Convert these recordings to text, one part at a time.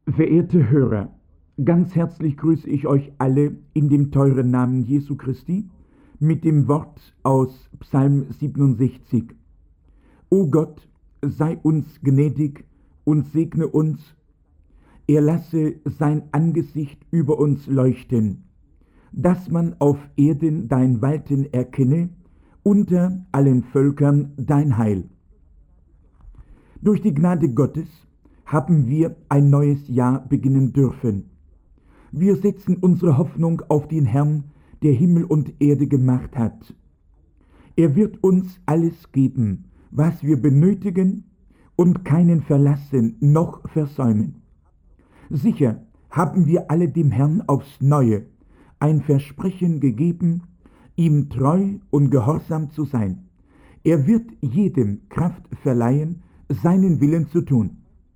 Verehrte Hörer, ganz herzlich grüße ich euch alle in dem teuren Namen Jesu Christi mit dem Wort aus Psalm 67. O Gott, sei uns gnädig und segne uns. Er lasse sein Angesicht über uns leuchten, dass man auf Erden dein Walten erkenne, unter allen Völkern dein Heil. Durch die Gnade Gottes haben wir ein neues Jahr beginnen dürfen. Wir setzen unsere Hoffnung auf den Herrn, der Himmel und Erde gemacht hat. Er wird uns alles geben, was wir benötigen, und keinen verlassen noch versäumen. Sicher haben wir alle dem Herrn aufs Neue ein Versprechen gegeben, ihm treu und gehorsam zu sein. Er wird jedem Kraft verleihen, seinen Willen zu tun.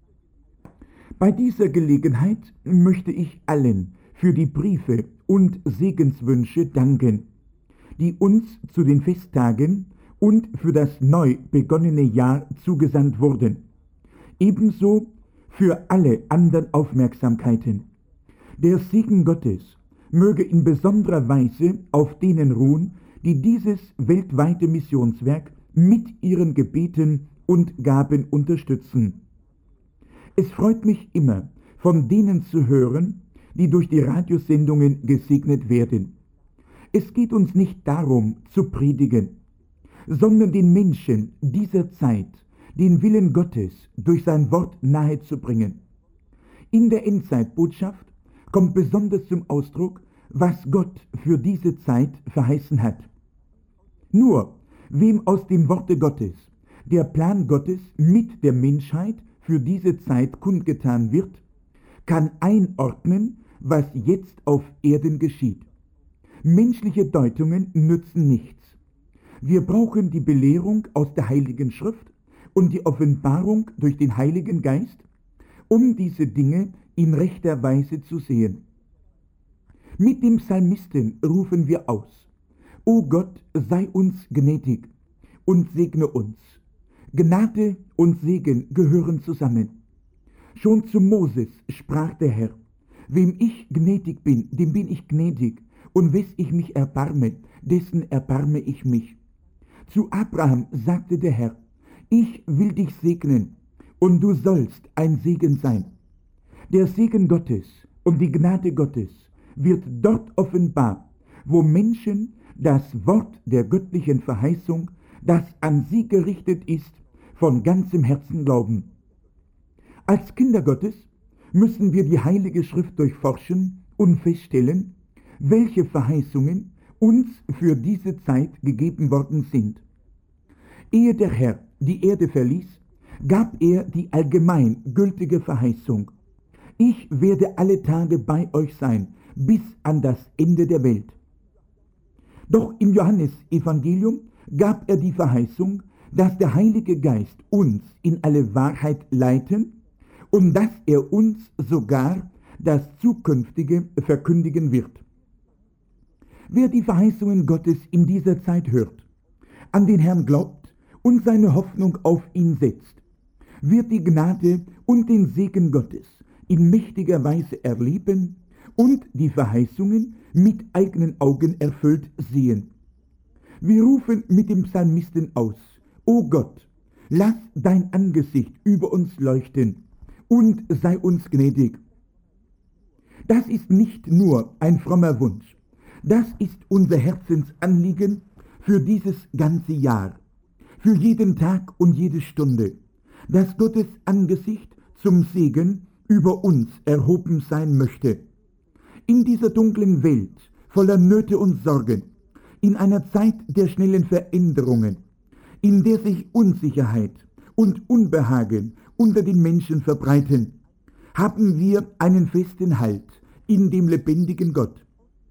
Bei dieser Gelegenheit möchte ich allen für die Briefe und Segenswünsche danken, die uns zu den Festtagen und für das neu begonnene Jahr zugesandt wurden. Ebenso für alle anderen Aufmerksamkeiten. Der Segen Gottes möge in besonderer Weise auf denen ruhen, die dieses weltweite Missionswerk mit ihren Gebeten und Gaben unterstützen. Es freut mich immer, von denen zu hören, die durch die Radiosendungen gesegnet werden. Es geht uns nicht darum, zu predigen, sondern den Menschen dieser Zeit den Willen Gottes durch sein Wort nahezubringen. In der Endzeitbotschaft kommt besonders zum Ausdruck, was Gott für diese Zeit verheißen hat. Nur wem aus dem Worte Gottes der Plan Gottes mit der Menschheit für diese Zeit kundgetan wird, kann einordnen, was jetzt auf Erden geschieht. Menschliche Deutungen nützen nichts. Wir brauchen die Belehrung aus der Heiligen Schrift und die Offenbarung durch den Heiligen Geist, um diese Dinge in rechter Weise zu sehen. Mit dem Psalmisten rufen wir aus: O Gott, sei uns gnädig und segne uns. Gnade und Segen gehören zusammen. Schon zu Moses sprach der Herr: Wem ich gnädig bin, dem bin ich gnädig, und wes ich mich erbarme, dessen erbarme ich mich. Zu Abraham sagte der Herr: Ich will dich segnen, und du sollst ein Segen sein. Der Segen Gottes und die Gnade Gottes wird dort offenbar, wo Menschen das Wort der göttlichen Verheißung, das an sie gerichtet ist, von ganzem Herzen glauben. Als Kinder Gottes müssen wir die Heilige Schrift durchforschen und feststellen, welche Verheißungen uns für diese Zeit gegeben worden sind. Ehe der Herr die Erde verließ, gab er die allgemein gültige Verheißung: Ich werde alle Tage bei euch sein, bis an das Ende der Welt. Doch im Johannesevangelium gab er die Verheißung, dass der Heilige Geist uns in alle Wahrheit leiten und dass er uns sogar das Zukünftige verkündigen wird. Wer die Verheißungen Gottes in dieser Zeit hört, an den Herrn glaubt und seine Hoffnung auf ihn setzt, wird die Gnade und den Segen Gottes in mächtiger Weise erleben und die Verheißungen mit eigenen Augen erfüllt sehen. Wir rufen mit dem Psalmisten aus: O Gott, lass dein Angesicht über uns leuchten und sei uns gnädig. Das ist nicht nur ein frommer Wunsch, das ist unser Herzensanliegen für dieses ganze Jahr, für jeden Tag und jede Stunde, dass Gottes Angesicht zum Segen über uns erhoben sein möchte. In dieser dunklen Welt voller Nöte und Sorgen, in einer Zeit der schnellen Veränderungen, in der sich Unsicherheit und Unbehagen unter den Menschen verbreiten, haben wir einen festen Halt in dem lebendigen Gott.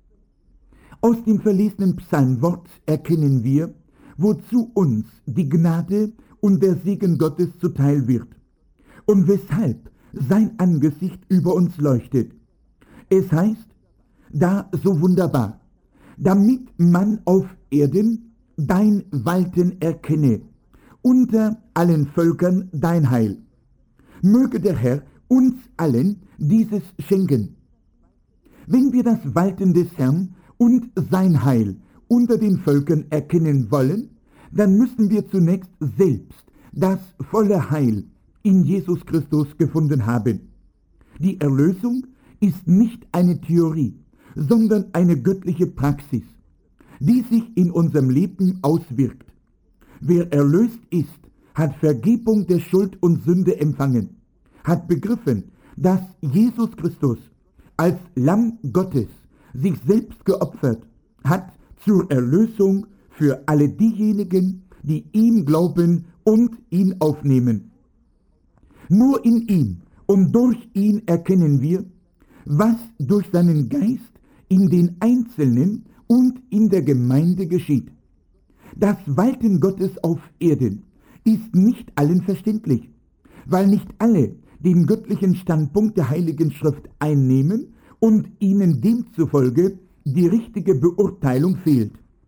Aus dem verlesenen Psalmwort erkennen wir, wozu uns die Gnade und der Segen Gottes zuteil wird und weshalb sein Angesicht über uns leuchtet. Es heißt da so wunderbar: Damit man auf Erden dein Walten erkenne, unter allen Völkern dein Heil. Möge der Herr uns allen dieses schenken. Wenn wir das Walten des Herrn und sein Heil unter den Völkern erkennen wollen, dann müssen wir zunächst selbst das volle Heil in Jesus Christus gefunden haben. Die Erlösung ist nicht eine Theorie, sondern eine göttliche Praxis, die sich in unserem Leben auswirkt. Wer erlöst ist, hat Vergebung der Schuld und Sünde empfangen, hat begriffen, dass Jesus Christus als Lamm Gottes sich selbst geopfert hat zur Erlösung für alle diejenigen, die ihm glauben und ihn aufnehmen. Nur in ihm und durch ihn erkennen wir, was durch seinen Geist in den Einzelnen und in der Gemeinde geschieht. Das Walten Gottes auf Erden ist nicht allen verständlich, weil nicht alle den göttlichen Standpunkt der Heiligen Schrift einnehmen und ihnen demzufolge die richtige Beurteilung fehlt.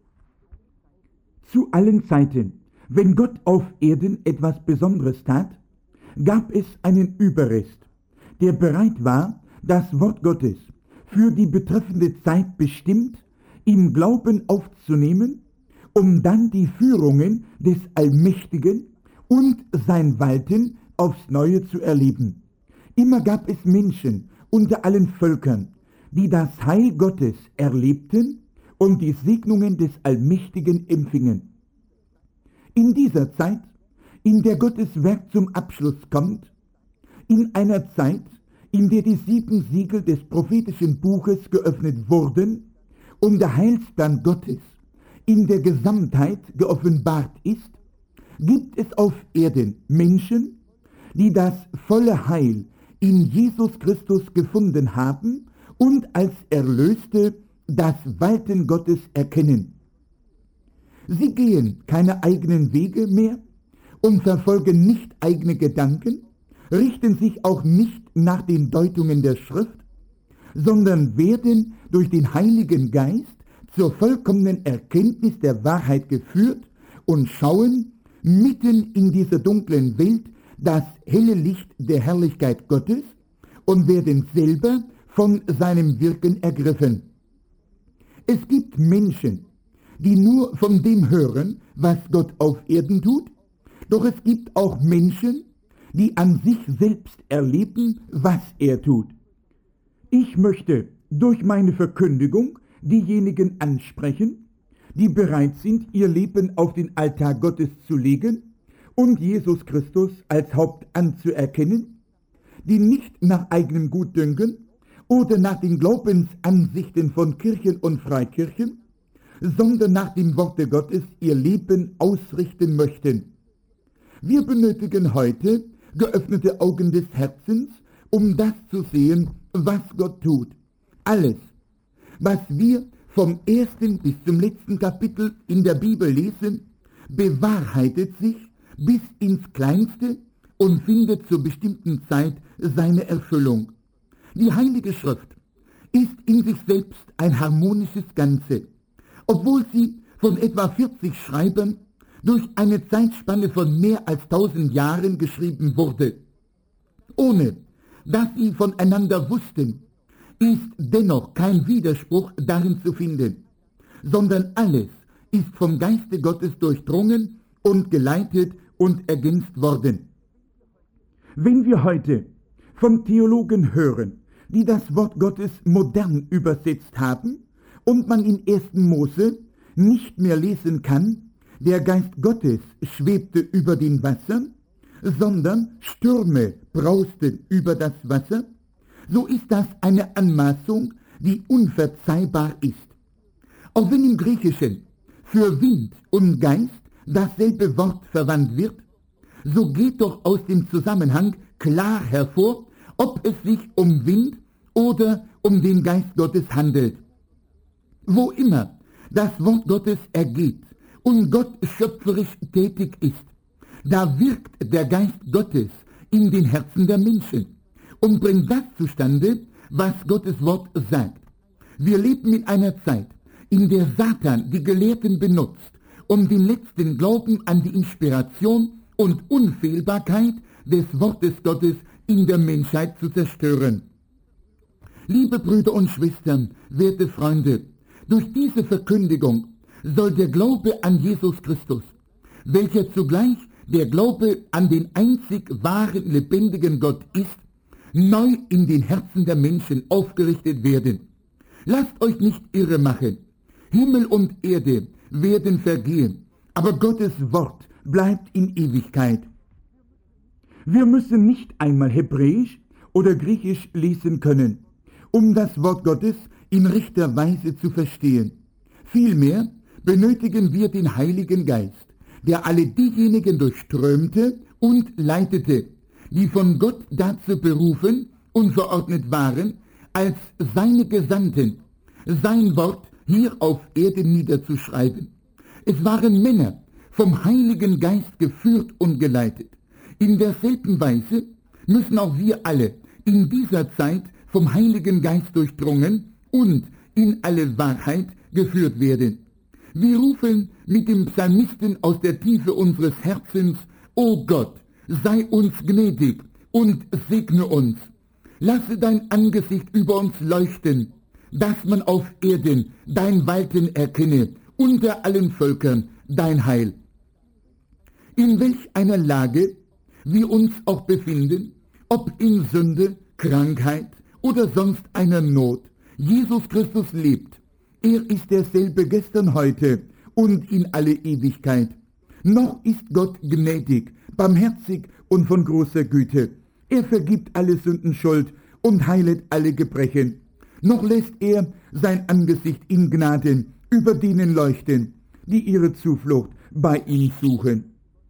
Zu allen Zeiten, wenn Gott auf Erden etwas Besonderes tat, gab es einen Überrest, der bereit war, das Wort Gottes für die betreffende Zeit bestimmt im Glauben aufzunehmen, um dann die Führungen des Allmächtigen und sein Walten aufs Neue zu erleben. Immer gab es Menschen unter allen Völkern, die das Heil Gottes erlebten und die Segnungen des Allmächtigen empfingen. In dieser Zeit, in der Gottes Werk zum Abschluss kommt, in einer Zeit, in der die 7 Siegel des prophetischen Buches geöffnet wurden und der Heilsplan Gottes in der Gesamtheit geoffenbart ist, gibt es auf Erden Menschen, die das volle Heil in Jesus Christus gefunden haben und als Erlöste das Walten Gottes erkennen. Sie gehen keine eigenen Wege mehr und verfolgen nicht eigene Gedanken, richten sich auch nicht nach den Deutungen der Schrift, sondern werden durch den Heiligen Geist zur vollkommenen Erkenntnis der Wahrheit geführt und schauen mitten in dieser dunklen Welt das helle Licht der Herrlichkeit Gottes und werden selber von seinem Wirken ergriffen. Es gibt Menschen, die nur von dem hören, was Gott auf Erden tut, doch es gibt auch Menschen, die an sich selbst erleben, was er tut. Ich möchte durch meine Verkündigung diejenigen ansprechen, die bereit sind, ihr Leben auf den Altar Gottes zu legen und Jesus Christus als Haupt anzuerkennen, die nicht nach eigenem Gutdünken oder nach den Glaubensansichten von Kirchen und Freikirchen, sondern nach dem Worte Gottes ihr Leben ausrichten möchten. Wir benötigen heute geöffnete Augen des Herzens, um das zu sehen, was Gott tut. Alles, was wir vom ersten bis zum letzten Kapitel in der Bibel lesen, bewahrheitet sich bis ins Kleinste und findet zur bestimmten Zeit seine Erfüllung. Die Heilige Schrift ist in sich selbst ein harmonisches Ganze, obwohl sie von etwa 40 Schreibern durch eine Zeitspanne von mehr als 1000 Jahren geschrieben wurde. Ohne dass sie voneinander wussten, ist dennoch kein Widerspruch darin zu finden, sondern alles ist vom Geiste Gottes durchdrungen und geleitet und ergänzt worden. Wenn wir heute von Theologen hören, die das Wort Gottes modern übersetzt haben und man in 1. Mose nicht mehr lesen kann, der Geist Gottes schwebte über den Wassern, sondern Stürme brausten über das Wasser, so ist das eine Anmaßung, die unverzeihbar ist. Auch wenn im Griechischen für Wind und Geist dasselbe Wort verwandt wird, so geht doch aus dem Zusammenhang klar hervor, ob es sich um Wind oder um den Geist Gottes handelt. Wo immer das Wort Gottes ergeht und Gott schöpferisch tätig ist, da wirkt der Geist Gottes in den Herzen der Menschen und bringt das zustande, was Gottes Wort sagt. Wir leben in einer Zeit, in der Satan die Gelehrten benutzt, um den letzten Glauben an die Inspiration und Unfehlbarkeit des Wortes Gottes in der Menschheit zu zerstören. Liebe Brüder und Schwestern, werte Freunde, durch diese Verkündigung soll der Glaube an Jesus Christus, welcher zugleich der Glaube an den einzig wahren, lebendigen Gott ist, neu in den Herzen der Menschen aufgerichtet werden. Lasst euch nicht irre machen. Himmel und Erde werden vergehen, aber Gottes Wort bleibt in Ewigkeit. Wir müssen nicht einmal Hebräisch oder Griechisch lesen können, um das Wort Gottes in rechter Weise zu verstehen. Vielmehr benötigen wir den Heiligen Geist, der alle diejenigen durchströmte und leitete, die von Gott dazu berufen und verordnet waren, als seine Gesandten sein Wort hier auf Erden niederzuschreiben. Es waren Männer, vom Heiligen Geist geführt und geleitet. In derselben Weise müssen auch wir alle in dieser Zeit vom Heiligen Geist durchdrungen und in alle Wahrheit geführt werden. Wir rufen mit dem Psalmisten aus der Tiefe unseres Herzens: O Gott, sei uns gnädig und segne uns. Lasse dein Angesicht über uns leuchten, dass man auf Erden dein Walten erkenne, unter allen Völkern dein Heil. In welch einer Lage wir uns auch befinden, ob in Sünde, Krankheit oder sonst einer Not, Jesus Christus lebt. Er ist derselbe gestern, heute und in alle Ewigkeit. Noch ist Gott gnädig, barmherzig und von großer Güte. Er vergibt alle Sündenschuld und heilet alle Gebrechen. Noch lässt er sein Angesicht in Gnaden über denen leuchten, die ihre Zuflucht bei ihm suchen.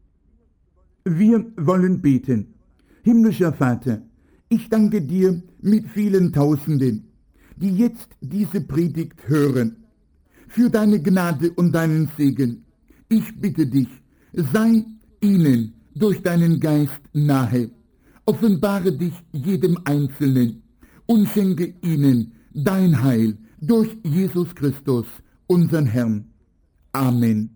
Wir wollen beten. Himmlischer Vater, ich danke dir mit vielen Tausenden, die jetzt diese Predigt hören, für deine Gnade und deinen Segen. Ich bitte dich, sei ihnen durch deinen Geist nahe. Offenbare dich jedem Einzelnen und schenke ihnen dein Heil durch Jesus Christus, unseren Herrn. Amen.